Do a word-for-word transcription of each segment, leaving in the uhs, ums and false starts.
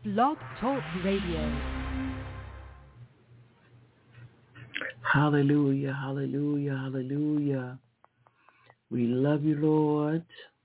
Blog Talk Radio. Hallelujah, hallelujah, hallelujah. We love you, Lord,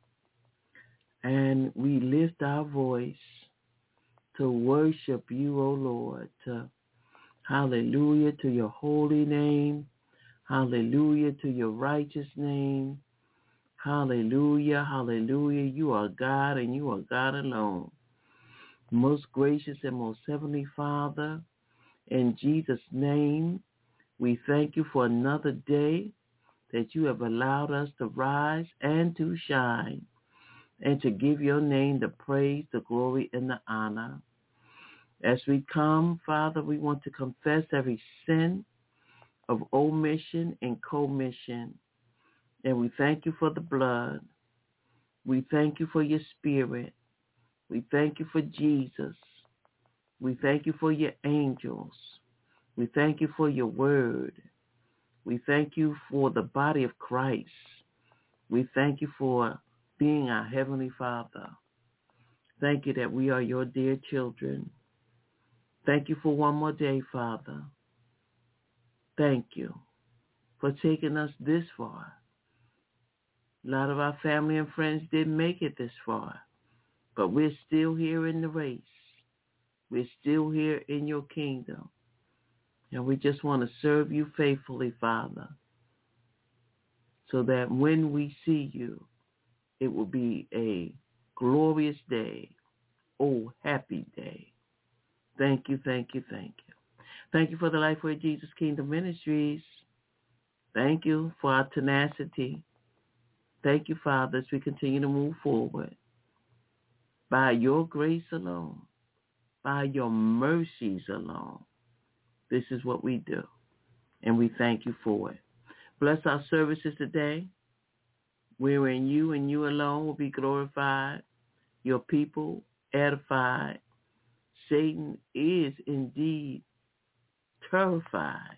and we lift our voice to worship you, O Lord. To, hallelujah to your holy name. Hallelujah to your righteous name. Hallelujah, hallelujah. You are God and you are God alone. Most gracious and most heavenly Father, in Jesus' name, we thank you for another day that you have allowed us to rise and to shine and to give your name the praise, the glory, and the honor. As we come, Father, we want to confess every sin of omission and commission. And we thank you for the blood. We thank you for your spirit. We thank you for Jesus. We thank you for your angels. We thank you for your word. We thank you for the body of Christ. We thank you for being our Heavenly Father. Thank you that we are your dear children. Thank you for one more day, Father. Thank you for taking us this far. A lot of our family and friends didn't make it this far, but we're still here in the race. We're still here in your kingdom. And we just want to serve you faithfully, Father, so that when we see you, it will be a glorious day. Oh, happy day. Thank you, thank you, thank you. Thank you for the Lifeway Jesus Kingdom Ministries. Thank you for our tenacity. Thank you, Father, as we continue to move forward. By your grace alone, by your mercies alone, this is what we do, and we thank you for it. Bless our services today, wherein you and you alone will be glorified, your people edified. Satan is indeed terrified,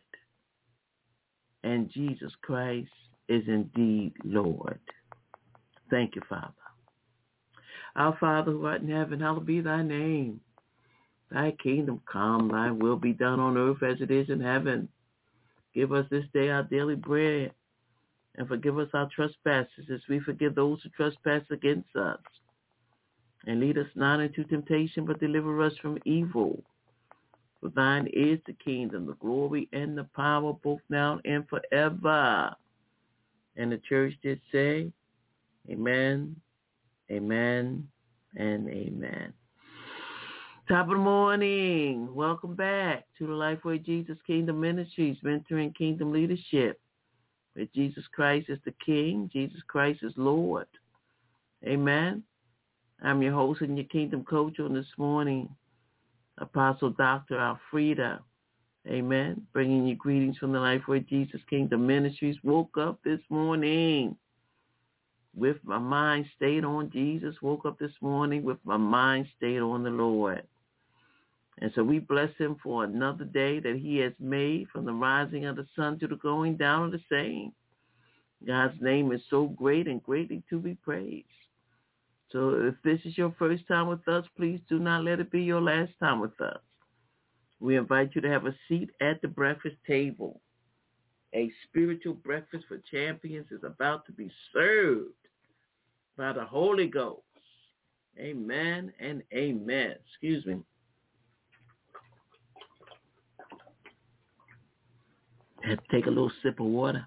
and Jesus Christ is indeed Lord. Thank you, Father. Our Father who art in heaven, hallowed be thy name. Thy kingdom come, thy will be done on earth as it is in heaven. Give us this day our daily bread, and forgive us our trespasses as we forgive those who trespass against us. And lead us not into temptation, but deliver us from evil. For thine is the kingdom, the glory, and the power, both now and forever. And the church did say, amen, amen, and amen. Top of the morning. Welcome back to the Lifeway Jesus Kingdom Ministries, mentoring kingdom leadership, where Jesus Christ is the King, Jesus Christ is Lord. Amen. I'm your host and your kingdom coach on this morning, Apostle Doctor Alfreda. Amen. Bringing you greetings from the Lifeway Jesus Kingdom Ministries. Woke up this morning with my mind stayed on Jesus. Woke up this morning with my mind stayed on the Lord. And so we bless him for another day that he has made, from the rising of the sun to the going down of the same. God's name is so great and greatly to be praised. So if this is your first time with us, please do not let it be your last time with us. We invite you to have a seat at the breakfast table. A spiritual breakfast for champions is about to be served by the Holy Ghost. Amen and amen. Excuse me. I had to take a little sip of water.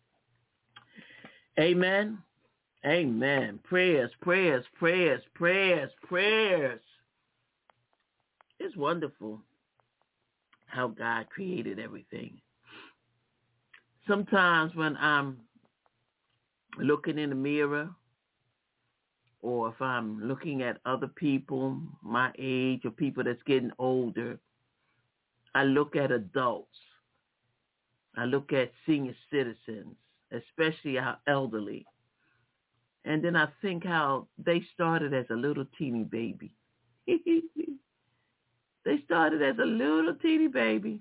Amen. Amen. Prayers, prayers, prayers, prayers, prayers. It's wonderful how God created everything. Sometimes when I'm looking in the mirror, or if I'm looking at other people my age or people that's getting older, I look at adults. I look at senior citizens, especially our elderly. And then I think how they started as a little teeny baby. They started as a little teeny baby,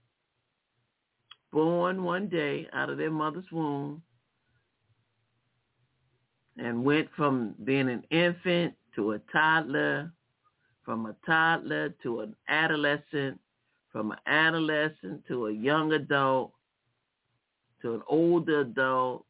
born one day out of their mother's womb, and went from being an infant to a toddler from a toddler to an adolescent, from an adolescent to a young adult, to an older adult,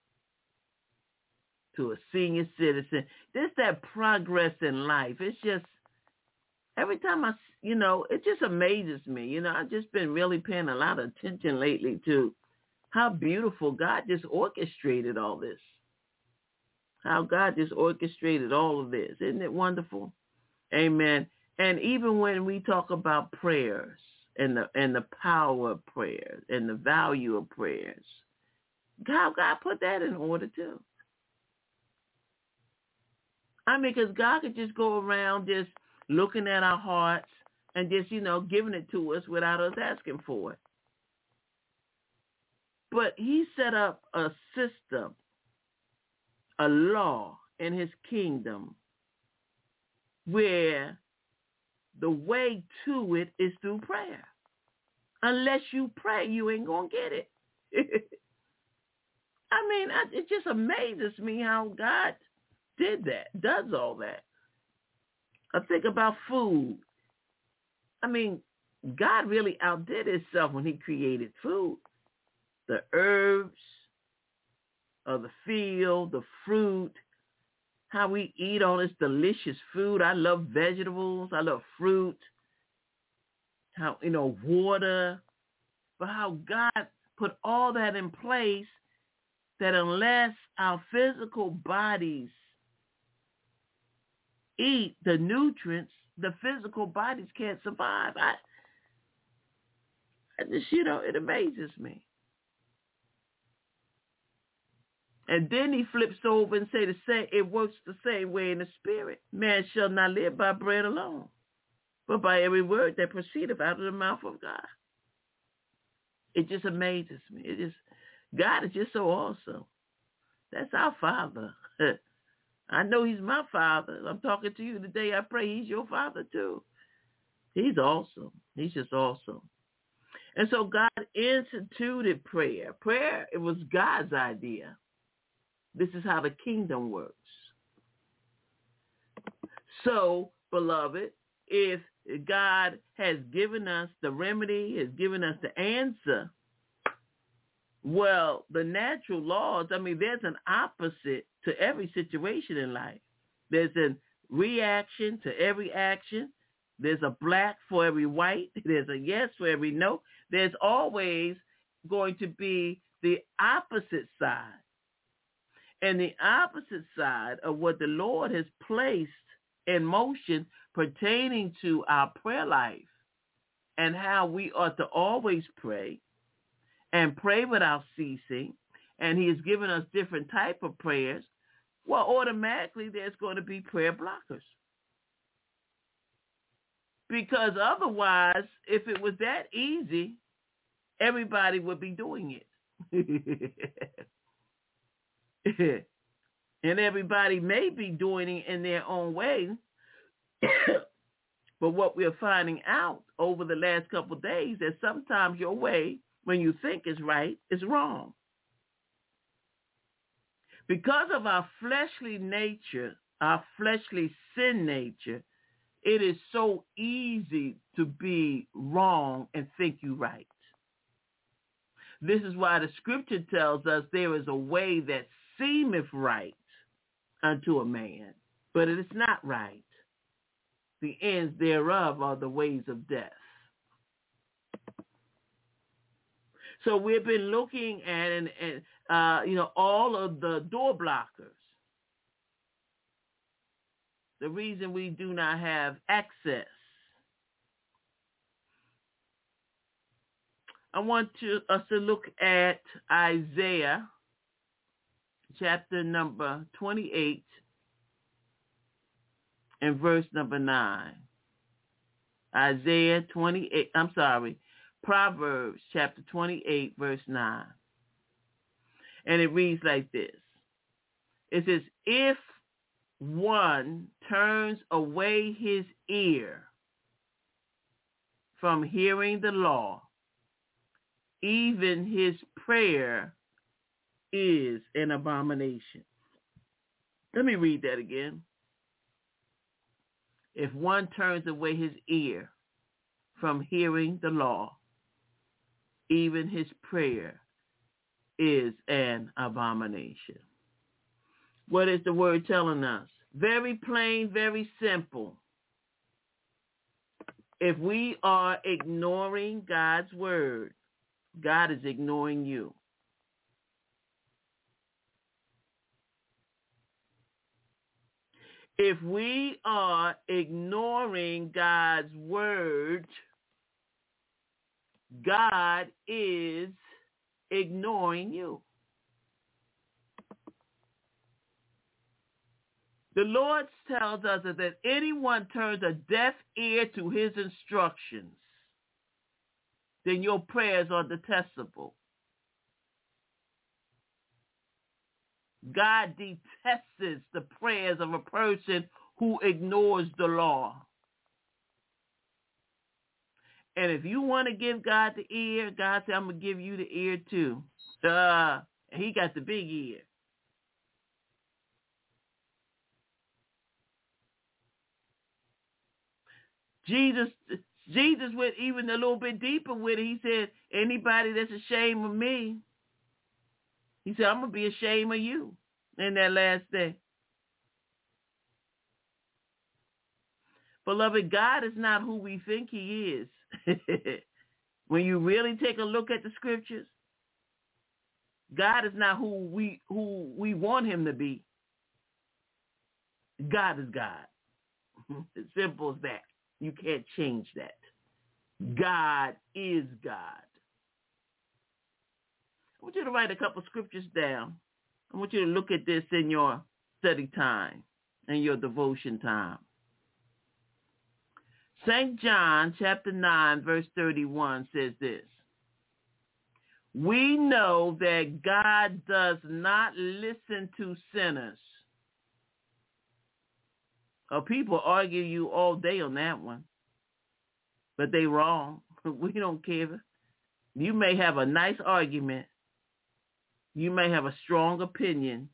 to a senior citizen. There's that progress in life. It's just, every time I, you know, it just amazes me. You know, I've just been really paying a lot of attention lately to how beautiful God just orchestrated all this. How God just orchestrated all of this. Isn't it wonderful? Amen. And even when we talk about prayers and the and the power of prayers and the value of prayers, God, God put that in order too. I mean, because God could just go around just looking at our hearts and just, you know, giving it to us without us asking for it. But he set up a system, a law in his kingdom where the way to it is through prayer. Unless you pray, you ain't going to get it. I mean, I, it just amazes me how God did that, does all that. I think about food. I mean, God really outdid himself when he created food. The herbs of the field, the fruit, how we eat all this delicious food. I love vegetables. I love fruit. How, you know, water. But how God put all that in place that unless our physical bodies eat the nutrients, the physical bodies can't survive. I, I just, you know, it amazes me. And then he flips over and say the same. It works the same way in the spirit. Man shall not live by bread alone, but by every word that proceedeth out of the mouth of God. It just amazes me. It just, God is just so awesome. That's our Father. I know he's my Father. I'm talking to you today. I pray he's your Father too. He's awesome. He's just awesome. And so God instituted prayer. Prayer, it was God's idea. This is how the kingdom works. So, beloved, if God has given us the remedy, has given us the answer, well, the natural laws, I mean, there's an opposite to every situation in life. There's a reaction to every action. There's a black for every white. There's a yes for every no. There's always going to be the opposite side. And the opposite side of what the Lord has placed in motion pertaining to our prayer life and how we ought to always pray and pray without ceasing, and he has given us different type of prayers, well, automatically there's going to be prayer blockers. Because otherwise, if it was that easy, everybody would be doing it. And everybody may be doing it in their own way. But what we're finding out over the last couple of days is sometimes your way, when you think is right, is wrong. Because of our fleshly nature, our fleshly sin nature, it is so easy to be wrong and think you right. This is why the scripture tells us there is a way that seemeth right unto a man, but it is not right. The ends thereof are the ways of death. So we've been looking at, and, and uh, you know, all of the door blockers. The reason we do not have access. I want to, us to look at Isaiah chapter number twenty-eight and verse number nine. Isaiah twenty-eight, I'm sorry, Proverbs chapter twenty-eight, verse nine. And it reads like this. It says, if one turns away his ear from hearing the law, even his prayer is an abomination. Let me read that again. if one turns away his ear from hearing the law, even his prayer is an abomination. What is the word telling us? Very plain, very simple. If we are ignoring God's word, God is ignoring you. If we are ignoring God's word, God is ignoring you. The Lord tells us that if anyone turns a deaf ear to his instructions, then your prayers are detestable. God detests the prayers of a person who ignores the law. And if you want to give God the ear, God said, I'm going to give you the ear too. Uh, and he got the big ear. Jesus Jesus went even a little bit deeper with it. He said, anybody that's ashamed of me, he said, I'm going to be ashamed of you in that last day. Beloved, God is not who we think he is. When you really take a look at the scriptures, God is not who we who we want him to be. God is God. As simple as that. You can't change that. God is God. I want you to write a couple scriptures down. I want you to look at this in your study time and your devotion time. Saint John chapter nine verse thirty-one says this. We know that God does not listen to sinners. Oh, people argue you all day on that one, but they wrong. We don't care. You may have a nice argument. You may have a strong opinion,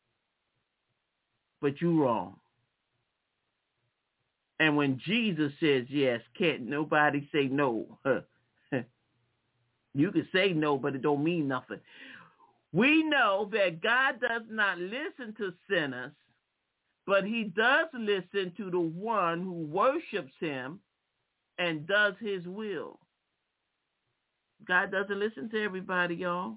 but you wrong. And when Jesus says yes, can't nobody say no. You can say no, but it don't mean nothing. We know that God does not listen to sinners, but he does listen to the one who worships him and does his will. God doesn't listen to everybody, y'all.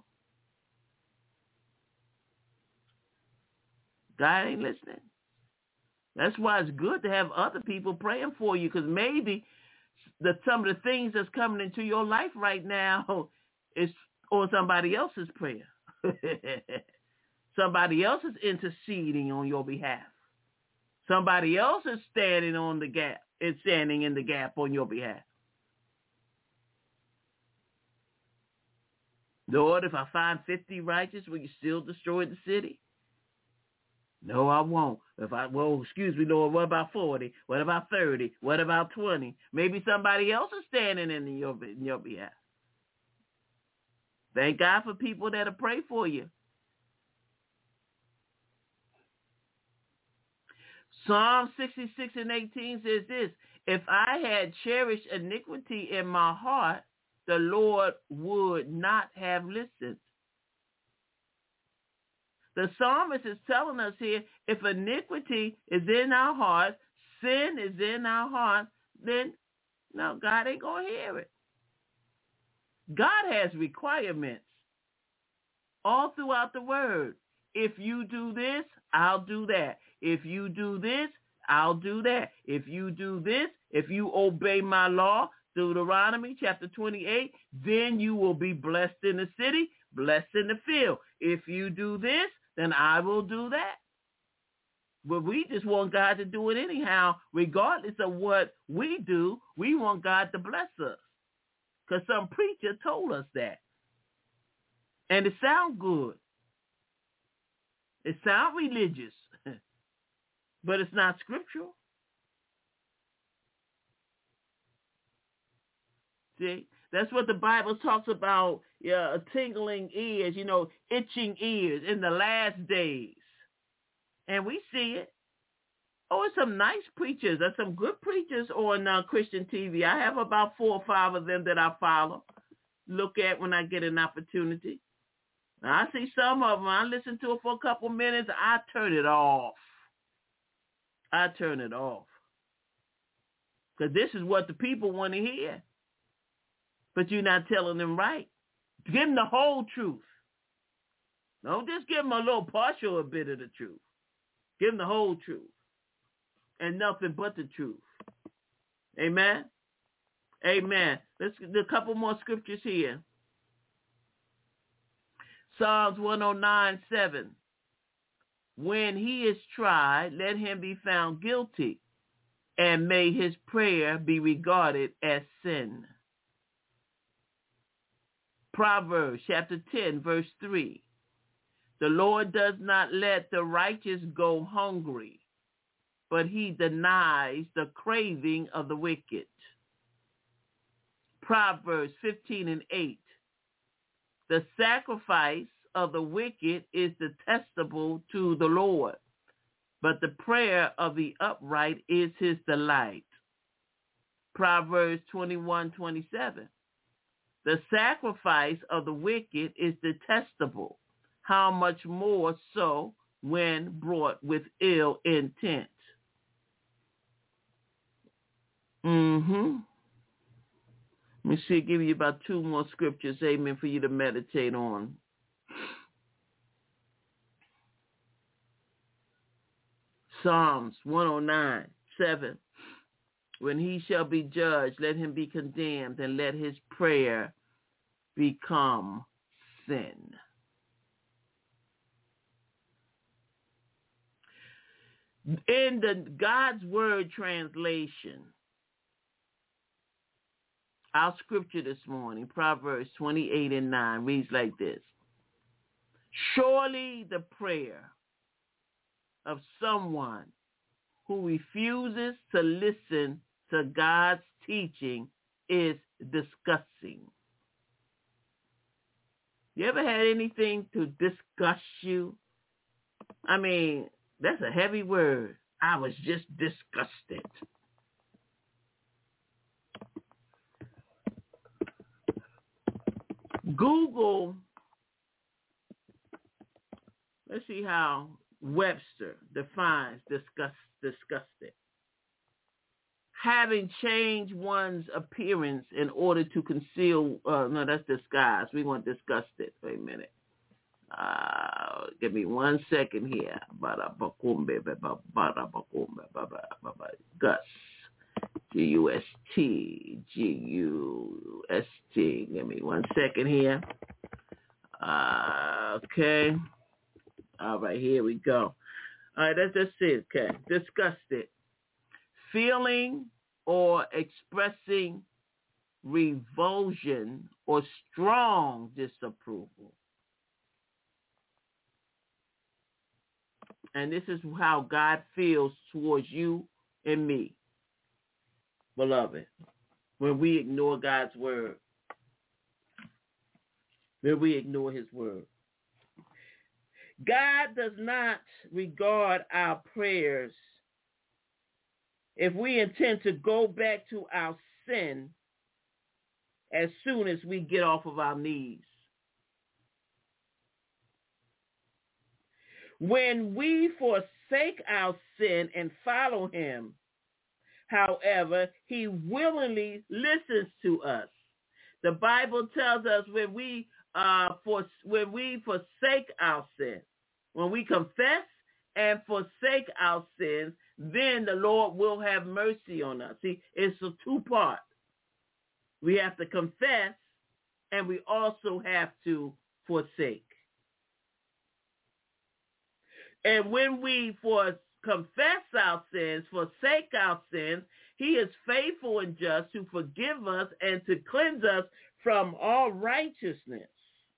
God ain't listening. That's why it's good to have other people praying for you, because maybe the, some of the things that's coming into your life right now is on somebody else's prayer. Somebody else is interceding on your behalf. Somebody else is standing on the gap, is standing in the gap on your behalf. Lord, if I find fifty righteous, will you still destroy the city? No, I won't. If I, well, excuse me, Lord, what about forty? What about thirty? What about twenty? Maybe somebody else is standing in your, in your behalf. Thank God for people that'll pray for you. Psalm sixty-six and eighteen says this, if I had cherished iniquity in my heart, the Lord would not have listened. The psalmist is telling us here, if iniquity is in our hearts, sin is in our hearts, then no, God ain't going to hear it. God has requirements all throughout the word. If you do this, I'll do that. If you do this, I'll do that. If you do this, if you obey my law, Deuteronomy chapter twenty-eight, then you will be blessed in the city, blessed in the field. If you do this, then I will do that. But we just want God to do it anyhow, regardless of what we do. We want God to bless us. Because some preacher told us that. And it sounds good. It sounds religious. But it's not scriptural. See, that's what the Bible talks about, uh, tingling ears, you know, itching ears in the last days. And we see it. Oh, it's some nice preachers. There's some good preachers on uh, Christian T V. I have about four or five of them that I follow, look at when I get an opportunity. Now, I see some of them. I listen to it for a couple minutes. I turn it off. I turn it off. Because this is what the people want to hear. But you're not telling them right. Give them the whole truth. Don't just give them a little partial a bit of the truth. Give them the whole truth. And nothing but the truth. Amen? Amen. Let's get a couple more scriptures here. Psalms one oh nine, seven. When he is tried, let him be found guilty, and may his prayer be regarded as sin. Proverbs chapter ten, verse three. The Lord does not let the righteous go hungry, but he denies the craving of the wicked. Proverbs fifteen and eight. The sacrifice of the wicked is detestable to the Lord, but the prayer of the upright is his delight. Proverbs twenty-one, twenty-seven. The sacrifice of the wicked is detestable. How much more so when brought with ill intent? Mm-hmm. Let me see, give you about two more scriptures, amen, for you to meditate on. Psalms one oh nine, seven. When he shall be judged, let him be condemned, and let his prayer become sin. In the God's Word translation, our scripture this morning, Proverbs twenty-eight and nine, reads like this. Surely the prayer of someone who refuses to listen to God's teaching is disgusting. You ever had anything to disgust you? I mean, that's a heavy word. I was just disgusted. Google, let's see how Webster defines disgust, disgusted. Having changed one's appearance in order to conceal, uh, no, that's disguise. We want disgusted. Wait a minute. Uh, give me one second here. Gus. G U S T. G U S T. Give me one second here. Uh, okay. All right, here we go. All right, that's just it. Okay. Disgusted. Feeling or expressing revulsion or strong disapproval. And this is how God feels towards you and me, beloved, when we ignore God's word, when we ignore his word. God does not regard our prayers if we intend to go back to our sin as soon as we get off of our knees. When we forsake our sin and follow him, however, he willingly listens to us. The Bible tells us when we uh, for, when we forsake our sin, when we confess and forsake our sins, then the Lord will have mercy on us. See, it's a two-part. We have to confess, and we also have to forsake. And when we for confess our sins, forsake our sins, he is faithful and just to forgive us and to cleanse us from all righteousness.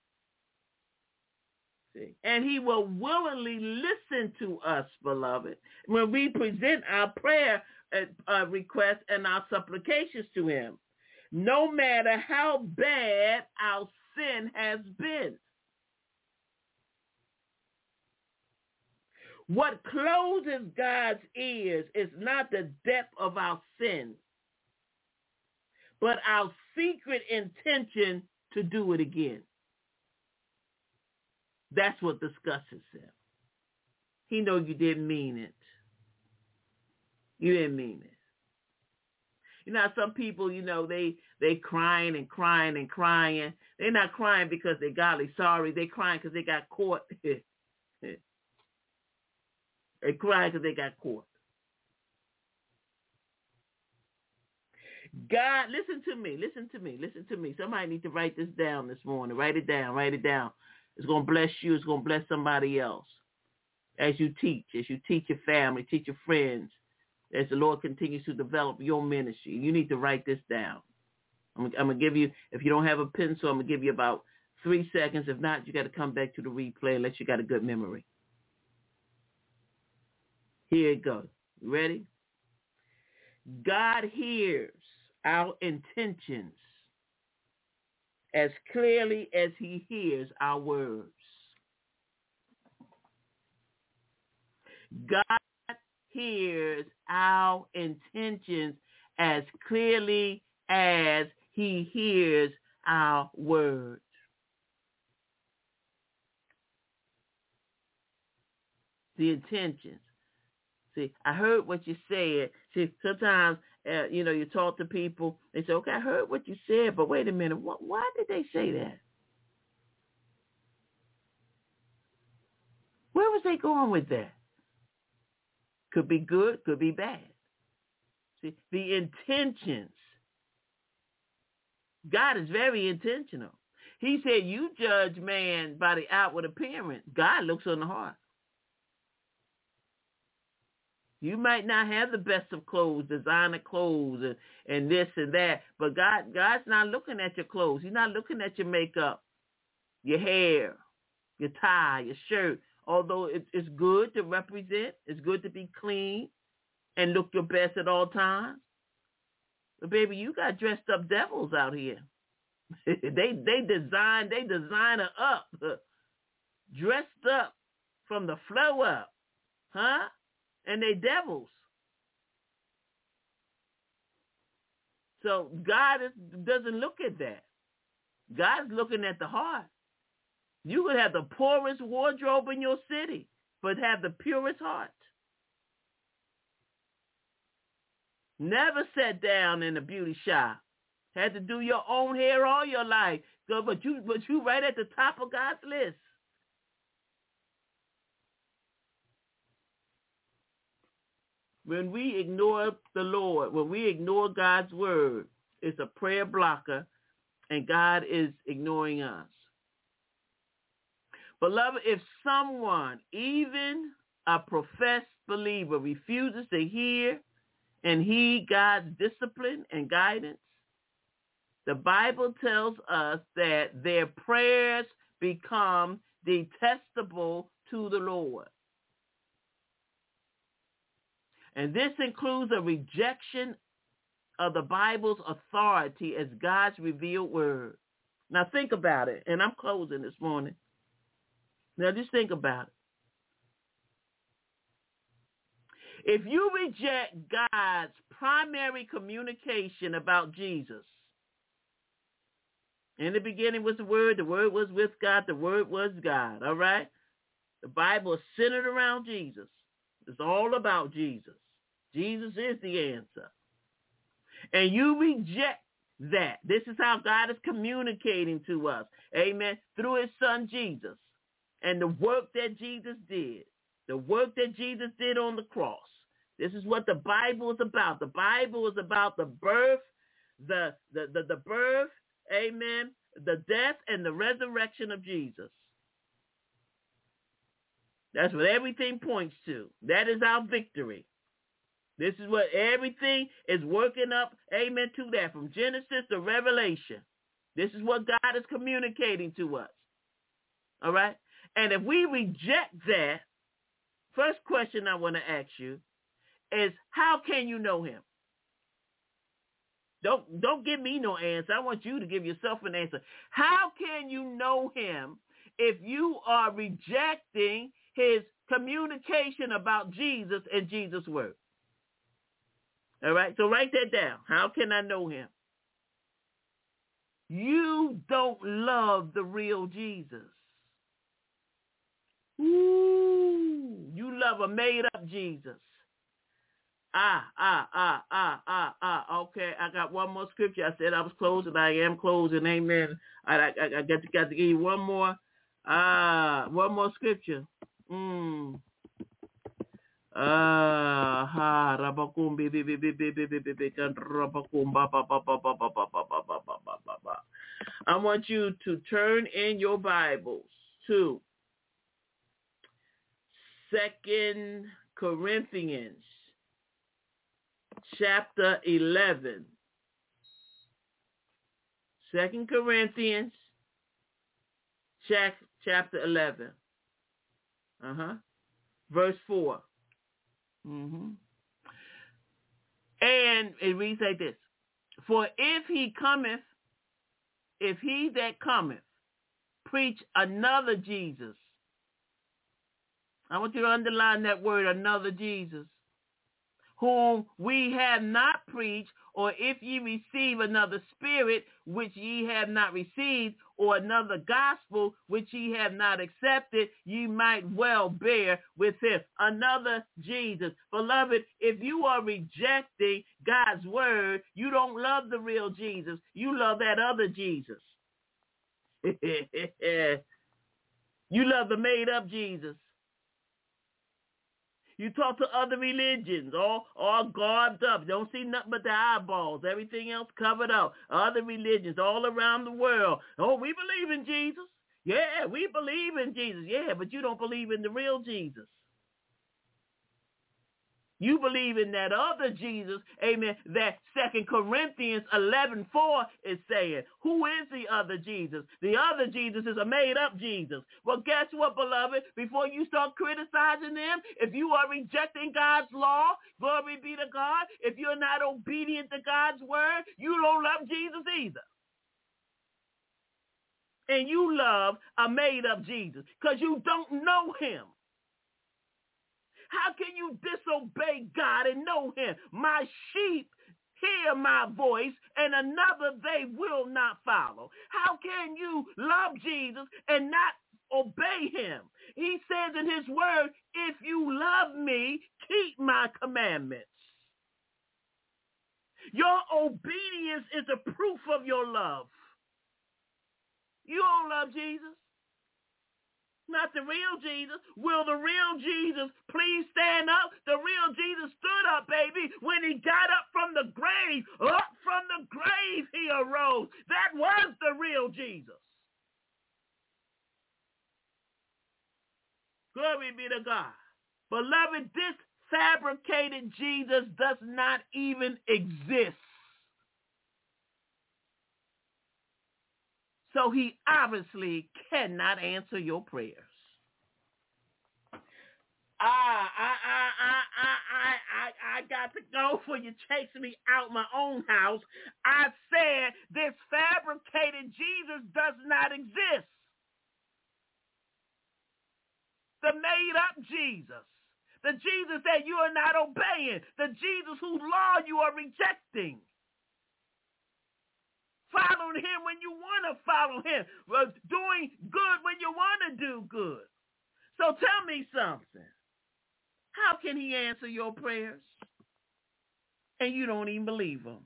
See? And he will willingly listen to us, beloved, when we present our prayer uh, requests and our supplications to him, no matter how bad our sin has been. What closes God's ears is not the depth of our sin, but our secret intention to do it again. That's what disgusts him. He know you didn't mean it. You didn't mean it. You know, some people, you know, they they crying and crying and crying. They're not crying because they're godly sorry. They're crying because they got caught. They're crying because they got caught. God, listen to me, listen to me, listen to me. Somebody needs to write this down this morning. Write it down, write it down. It's going to bless you. It's going to bless somebody else. As you teach, as you teach your family, teach your friends, as the Lord continues to develop your ministry, you need to write this down. I'm, I'm going to give you, if you don't have a pencil, I'm going to give you about three seconds. If not, you got to come back to the replay unless you got a good memory. Here it goes. You ready? God hears our intentions as clearly as he hears our words. God hears our intentions as clearly as he hears our words. The intentions. See, I heard what you said. See, sometimes, uh, you know, you talk to people, they say, okay, I heard what you said, but wait a minute, what, why did they say that? Where was they going with that? Could be good, could be bad. See, the intentions. God is very intentional. He said, you judge man by the outward appearance. God looks on the heart. You might not have the best of clothes, designer clothes, and, and this and that, but God, God's not looking at your clothes. He's not looking at your makeup, your hair, your tie, your shirt. Although it, it's good to represent, it's good to be clean and look your best at all times. But baby, you got dressed up devils out here. they they design they design her up, dressed up from the flow up, huh? And they devils. So God is, doesn't look at that. God's looking at the heart. You could have the poorest wardrobe in your city, but have the purest heart. Never sat down in a beauty shop. Had to do your own hair all your life. So, but you, but you right at the top of God's list. When we ignore the Lord, when we ignore God's word, it's a prayer blocker, and God is ignoring us. Beloved, if someone, even a professed believer, refuses to hear and heed God's discipline and guidance, the Bible tells us that their prayers become detestable to the Lord. And this includes a rejection of the Bible's authority as God's revealed word. Now think about it, and I'm closing this morning. Now just think about it. If you reject God's primary communication about Jesus, in the beginning was the Word, the Word was with God, the Word was God, all right? The Bible is centered around Jesus. It's all about Jesus. Jesus is the answer. And you reject that. This is how God is communicating to us, amen, through his son Jesus and the work that Jesus did, the work that Jesus did on the cross. This is what the Bible is about. The Bible is about the birth, the, the, the, the birth, amen, the death and the resurrection of Jesus. That's what everything points to. That is our victory. This is what everything is working up, amen, to that, from Genesis to Revelation. This is what God is communicating to us. All right? And if we reject that, first question I want to ask you is, how can you know him? Don't, don't give me no answer. I want you to give yourself an answer. How can you know him if you are rejecting his communication about Jesus and Jesus' word. All right, so write that down. How can I know him? You don't love the real Jesus. Ooh, you love a made-up Jesus. Ah, ah, ah, ah, ah, ah. Okay, I got one more scripture. I said I was closing. I am closing. Amen. I, I, I got to, got to give you one more. Ah, one more scripture. Mm. Ah, ha, rabakum, bi, bi, bi, bi, bi, bi, bi, bi, bi, kan, rabakum, ba, ba, ba, ba, ba, ba, ba, ba, ba, ba, ba, ba, ba. I want you to turn in your Bibles to Second Corinthians chapter eleven. Second Corinthians chapter eleven. Uh-huh. Verse four. Mm-hmm. And it reads like this. For if he cometh, if he that cometh, preach another Jesus. I want you to underline that word, another Jesus, whom we have not preached, or if ye receive another spirit which ye have not received, or another gospel which ye have not accepted, ye might well bear with him. Another Jesus. Beloved, if you are rejecting God's word, you don't love the real Jesus. You love that other Jesus. You love the made-up Jesus. You talk to other religions, all, all garbed up. You don't see nothing but the eyeballs. Everything else covered up. Other religions all around the world. Oh, we believe in Jesus. Yeah, we believe in Jesus. Yeah, but you don't believe in the real Jesus. You believe in that other Jesus, amen, that Second Corinthians eleven four is saying. Who is the other Jesus? The other Jesus is a made-up Jesus. Well, guess what, beloved? Before you start criticizing them, if you are rejecting God's law, glory be to God, if you're not obedient to God's word, you don't love Jesus either. And you love a made-up Jesus because you don't know him. How can you disobey God and know him? My sheep hear my voice, and another they will not follow. How can you love Jesus and not obey him? He says in his word, if you love me, keep my commandments. Your obedience is a proof of your love. You don't love Jesus. Not the real Jesus. Will the real Jesus please stand up? The real Jesus stood up, baby. When he got up from the grave, up from the grave he arose. That was the real Jesus. Glory be to God. Beloved, this fabricated Jesus does not even exist. So he obviously cannot answer your prayers. Ah, I, I, I, I, I, I, I got to go for you chasing me out my own house. I said this fabricated Jesus does not exist. The made-up Jesus. The Jesus that you are not obeying. The Jesus whose law you are rejecting. Following him when you want to follow him. Doing good when you want to do good. So tell me something. How can he answer your prayers? And you don't even believe him.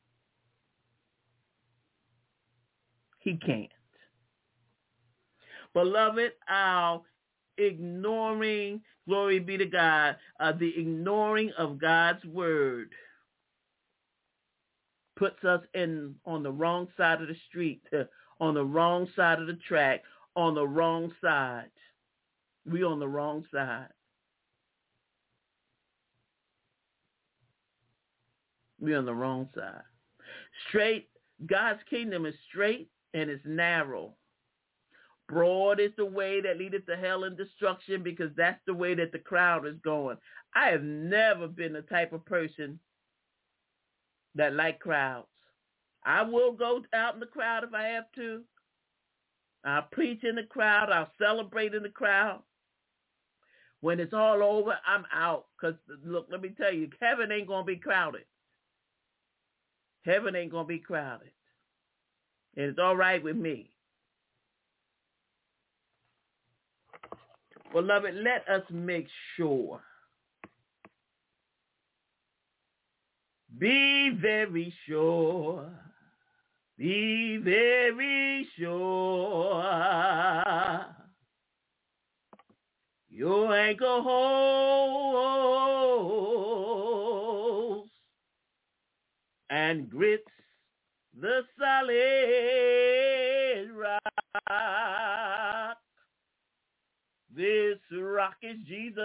He can't. Beloved, our ignoring, glory be to God, uh, the ignoring of God's word puts us in on the wrong side of the street, uh, on the wrong side of the track, on the wrong side. We on the wrong side. We on the wrong side. Straight, God's kingdom is straight and it's narrow. Broad is the way that leadeth to hell and destruction because that's the way that the crowd is going. I have never been the type of person that like crowds. I will go out in the crowd if I have to. I'll preach in the crowd. I'll celebrate in the crowd. When it's all over, I'm out. Because, look, let me tell you, heaven ain't going to be crowded. Heaven ain't going to be crowded. And it's all right with me. Beloved, let us make sure. Be very sure. Be very sure. Your anchor holds and grips the solid rock. This rock is Jesus.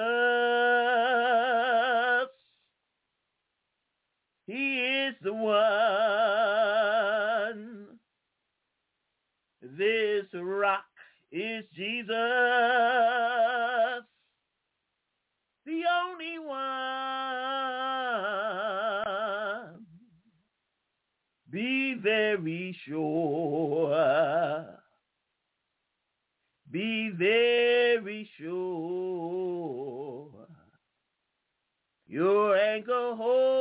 He is the one. This rock is Jesus, the only one. Be very sure. Be very sure. Your anchor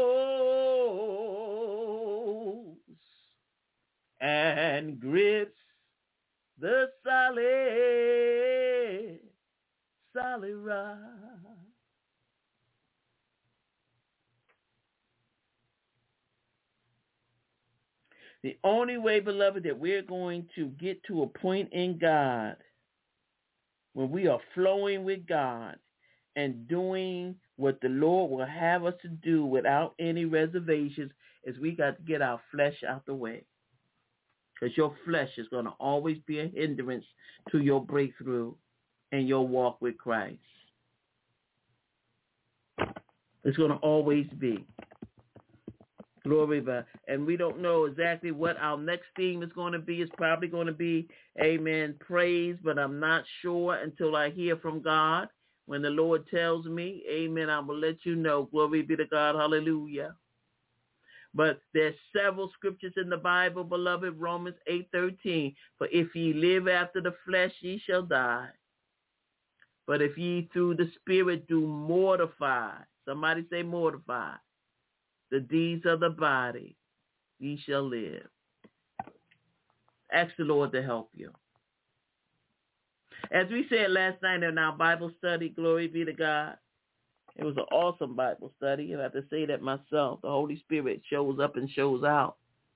holds and grips the solid, solid rock. The only way, beloved, that we're going to get to a point in God when we are flowing with God and doing what the Lord will have us to do without any reservations is we got to get our flesh out the way. Because your flesh is going to always be a hindrance to your breakthrough and your walk with Christ. It's going to always be. Glory to God. And we don't know exactly what our next theme is going to be. It's probably going to be, amen, praise, but I'm not sure until I hear from God. When the Lord tells me, amen, I will let you know. Glory be to God. Hallelujah. But there's several scriptures in the Bible, beloved, Romans eight thirteen. For if ye live after the flesh, ye shall die. But if ye through the Spirit do mortify, somebody say mortify, the deeds of the body, ye shall live. Ask the Lord to help you. As we said last night in our Bible study, glory be to God, it was an awesome Bible study. I have to say that myself. The Holy Spirit shows up and shows out.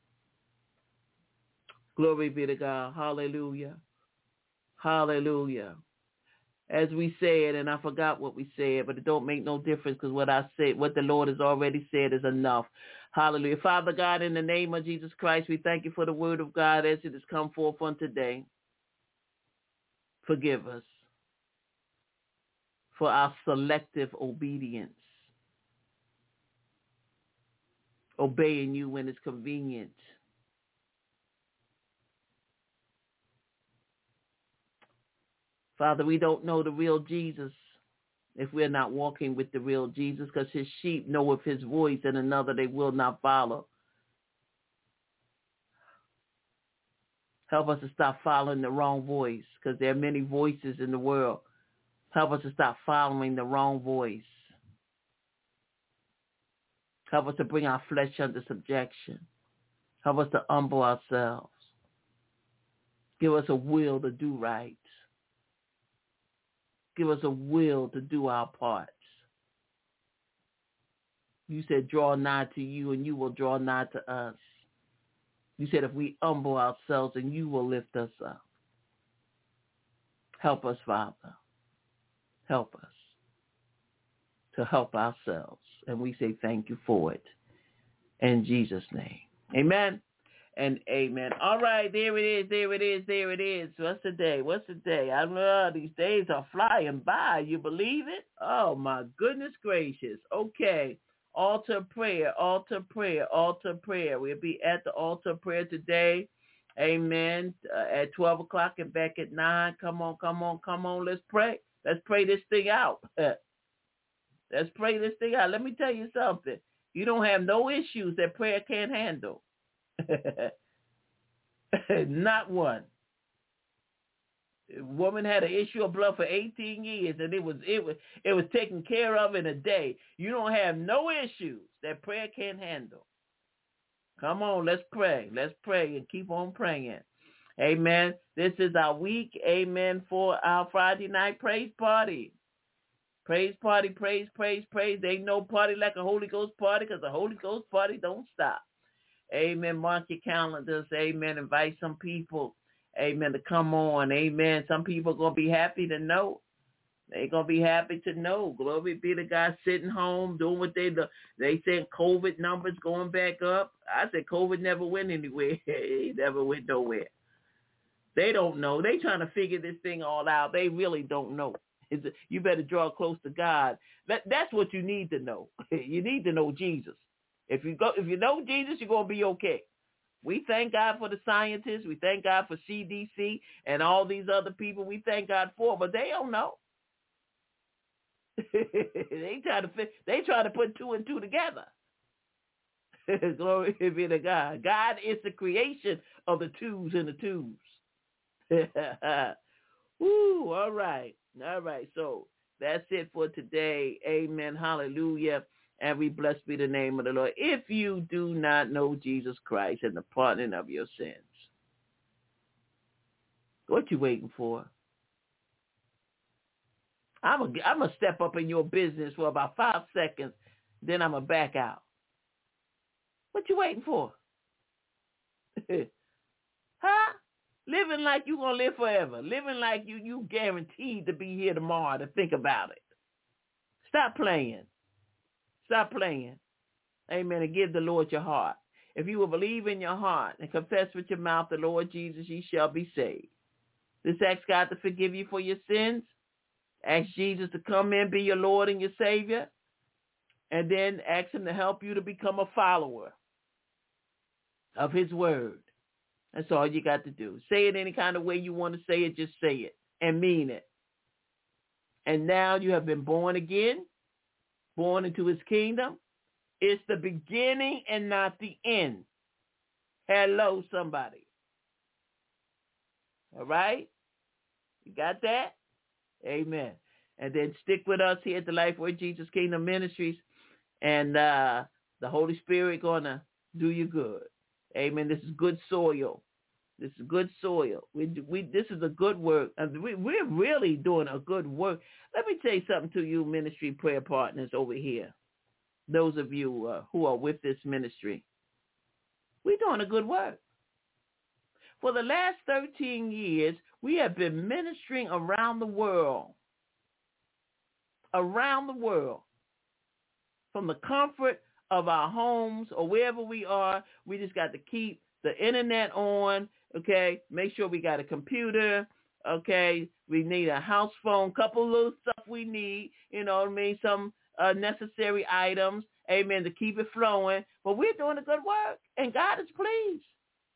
Glory be to God. Hallelujah. Hallelujah. As we said, and I forgot what we said, but it don't make no difference because what I said, what the Lord has already said is enough. Hallelujah. Father God, in the name of Jesus Christ, we thank you for the word of God as it has come forth on today. Forgive us for our selective obedience, obeying you when it's convenient. Father, we don't know the real Jesus if we're not walking with the real Jesus, because his sheep know of his voice and another they will not follow. Help us to stop following the wrong voice, because there are many voices in the world. Help us to stop following the wrong voice. Help us to bring our flesh under subjection. Help us to humble ourselves. Give us a will to do right. Give us a will to do our parts. You said, draw nigh to you and you will draw nigh to us. You said, if we humble ourselves and you will lift us up. Help us, Father. Help us to help ourselves. And we say thank you for it. In Jesus' name. Amen and amen. All right, there it is, there it is, there it is. What's the day? What's the day? I don't know. These days are flying by. You believe it? Oh, my goodness gracious. Okay. Altar prayer, altar prayer, altar prayer. We'll be at the altar prayer today. Amen. Uh, at twelve o'clock and back at nine. Come on, come on, come on. Let's pray. Let's pray this thing out. Let's pray this thing out. Let me tell you something. You don't have no issues that prayer can't handle. Not one. Woman had an issue of blood for eighteen years, and it was it was it was taken care of in a day. You don't have no issues that prayer can't handle. Come on, let's pray. Let's pray and keep on praying. Amen. This is our week, amen, for our Friday night praise party. Praise party, praise, praise, praise. There ain't no party like a Holy Ghost party, because the Holy Ghost party don't stop. Amen. Mark your calendars. Amen. Invite some people. Amen. To come on. Amen. Some people are going to be happy to know. They're going to be happy to know. Glory be to God, sitting home, doing what they do. They said COVID numbers going back up. I said COVID never went anywhere. It never went nowhere. They don't know. They trying to figure this thing all out. They really don't know. It's a, you better draw close to God. That, that's what you need to know. You need to know Jesus. If you go, if you know Jesus, you're going to be okay. We thank God for the scientists. We thank God for C D C and all these other people. We thank God for, but they don't know. they try to fit, they try to put two and two together. Glory be to God. God is the creation of the twos and the twos. Woo, all right. All right. So that's it for today. Amen. Hallelujah. And we blessed be the name of the Lord. If you do not know Jesus Christ and the pardoning of your sins, what you waiting for? I'm going I'm to step up in your business for about five seconds, then I'm going to back out. What you waiting for? Huh? Living like you're going to live forever. Living like you you guaranteed to be here tomorrow to think about it. Stop playing. Stop playing. Amen. And give the Lord your heart. If you will believe in your heart and confess with your mouth the Lord Jesus, ye shall be saved. This asks God to forgive you for your sins. Ask Jesus to come in, be your Lord and your Savior. And then ask him to help you to become a follower of his word. That's all you got to do. Say it any kind of way you want to say it. Just say it and mean it. And now you have been born again, born into his kingdom. It's the beginning and not the end. Hello, somebody. All right? You got that? Amen. And then stick with us here at the Life Word Jesus Kingdom Ministries. And uh, the Holy Spirit going to do you good. Amen. This is good soil. This is good soil. We, we, this is a good work. We, we're really doing a good work. Let me tell you something to you ministry prayer partners over here. Those of you uh, who are with this ministry. We're doing a good work. For the last thirteen years, we have been ministering around the world. Around the world. From the comfort of our homes or wherever we are, we just got to keep the internet on, okay? Make sure we got a computer, okay? We need a house phone, couple little stuff we need, you know what I mean? Some uh, necessary items, amen, to keep it flowing. But we're doing a good work, and God is pleased.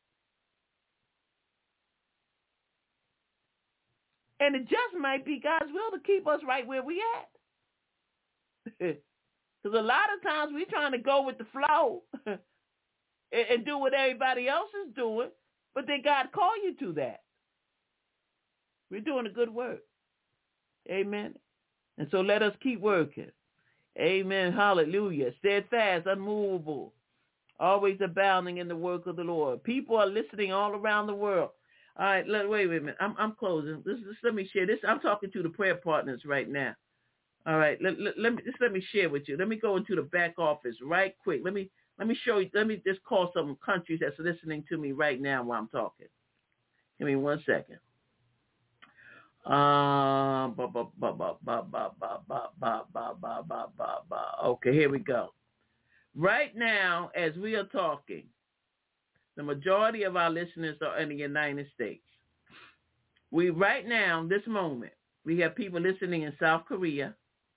And it just might be God's will to keep us right where we at. Because a lot of times we're trying to go with the flow and, and do what everybody else is doing, but then God called you to that. We're doing a good work. Amen. And so let us keep working. Amen. Hallelujah. Steadfast, unmovable, always abounding in the work of the Lord. People are listening all around the world. All right, let, wait, wait a minute. I'm, I'm closing. This, this, let me share this. I'm talking to the prayer partners right now. All right, let, let, let me just let me share with you. Let me go into the back office right quick. Let me let me show you. Let me just call some countries that's listening to me right now while I'm talking. Give me one second. Uh, ba ba ba ba ba ba ba ba ba ba ba ba ba ba. Okay, here we go. Right now, as we are talking, the majority of our listeners are in the United States. We right now, this moment, we have people listening in South Korea.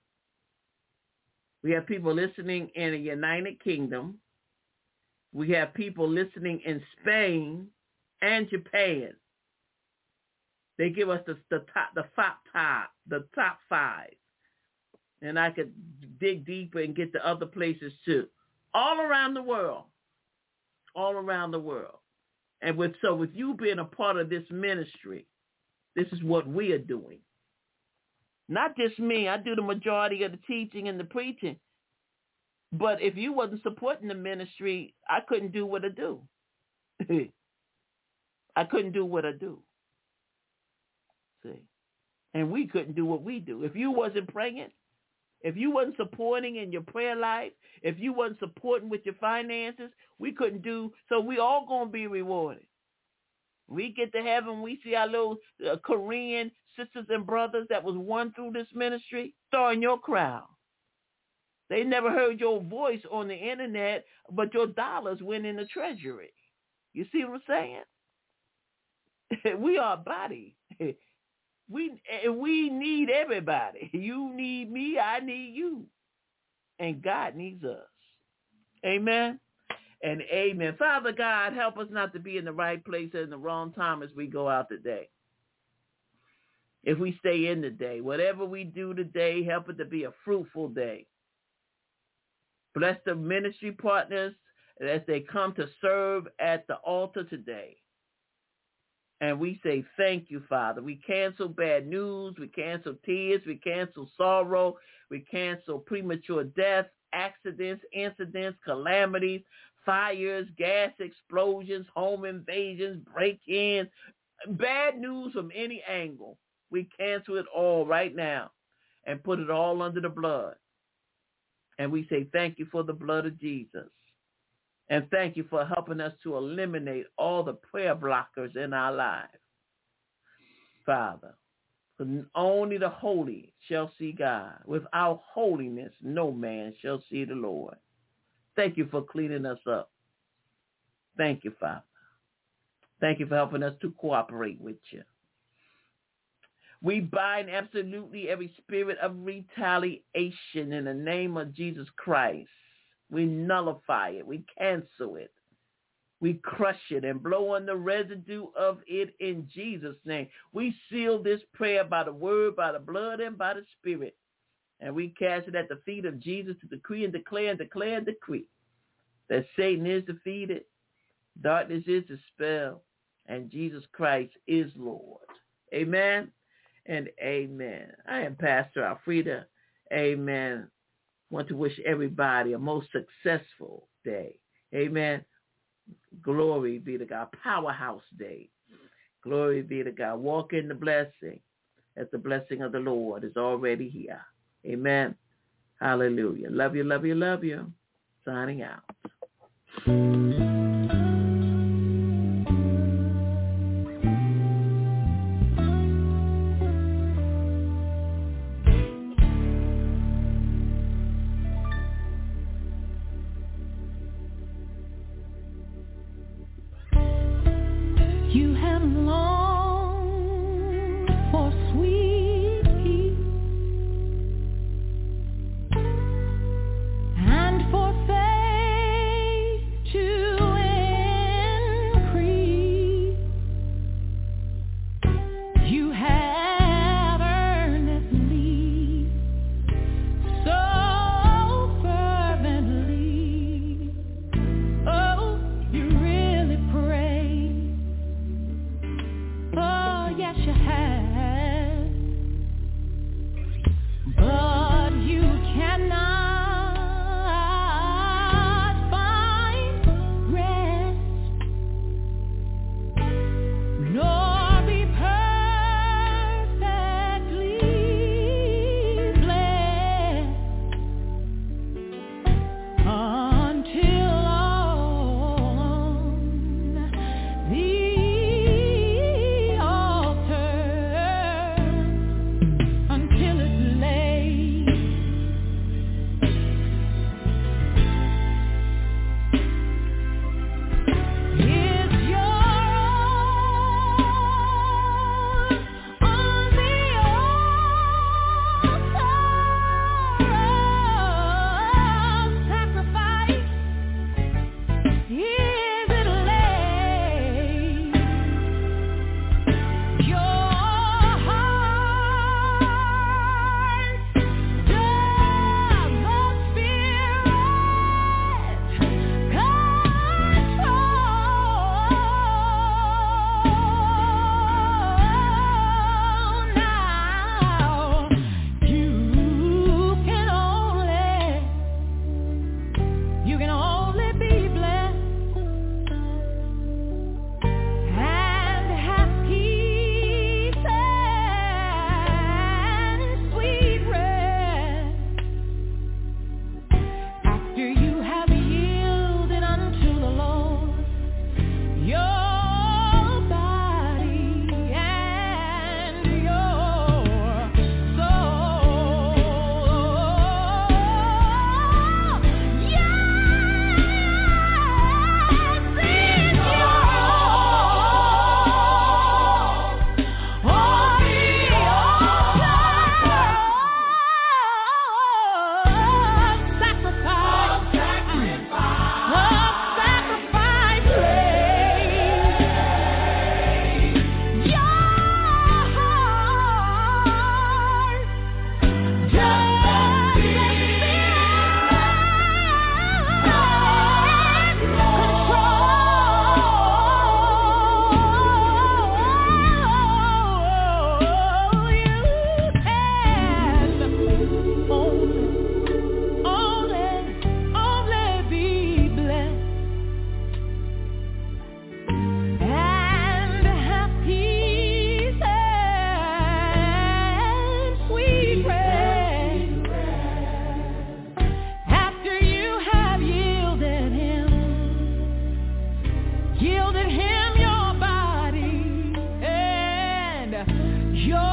We have people listening in the United Kingdom. We have people listening in Spain and Japan. They give us the, the top, the top five, the top five, and I could dig deeper and get to other places too, all around the world, all around the world. And with so with you being a part of this ministry, This is what we are doing. Not just me. I do the majority of the teaching and the preaching. But if you wasn't supporting the ministry, I couldn't do what I do. I couldn't do what I do. See? And we couldn't do what we do. If you wasn't praying, if you wasn't supporting in your prayer life, if you wasn't supporting with your finances, we couldn't do. So we all going to be rewarded. We get to heaven, we see our little uh, Korean sisters and brothers that was won through this ministry, throw in your crowd. They never heard your voice on the internet, but your dollars went in the treasury. You see what I'm saying? We are a body. We we need everybody. You need me, I need you. And God needs us. Amen. And amen. Father God, help us not to be in the right place at the wrong time as we go out today. If we stay in the day, whatever we do today, help it to be a fruitful day. Bless the ministry partners as they come to serve at the altar today. And we say thank you, Father. We cancel bad news. We cancel tears. We cancel sorrow. We cancel premature death, accidents, incidents, calamities, fires, gas explosions, home invasions, break-ins, bad news from any angle. We cancel it all right now and put it all under the blood. And we say thank you for the blood of Jesus. And thank you for helping us to eliminate all the prayer blockers in our lives. Father, only the holy shall see God. Without holiness, no man shall see the Lord. Thank you for cleaning us up. Thank you, Father. Thank you for helping us to cooperate with you. We bind absolutely every spirit of retaliation in the name of Jesus Christ. We nullify it. We cancel it. We crush it and blow on the residue of it in Jesus' name. We seal this prayer by the word, by the blood, and by the spirit. And we cast it at the feet of Jesus to decree and declare and declare and decree that Satan is defeated, darkness is dispelled, and Jesus Christ is Lord. Amen and amen. I am Pastor Alfreda. Amen. Want to wish everybody a most successful day. Amen. Glory be to God. Powerhouse day. Glory be to God. Walk in the blessing as the blessing of the Lord is already here. Amen. Hallelujah. Love you, love you, love you. Signing out. You have longed for sweet peace and for faith to increase. You have earnestly, so fervently, oh, you really pray. yielded him your body and your